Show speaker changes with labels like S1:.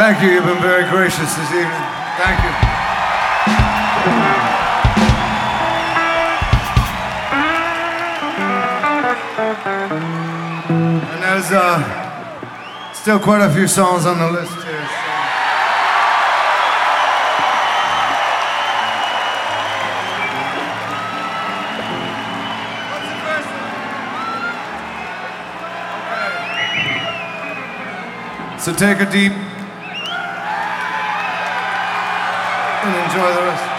S1: Thank you. You've been very gracious this evening. Thank you. And there's still quite a few songs on the list here. So take a deep and enjoy the rest.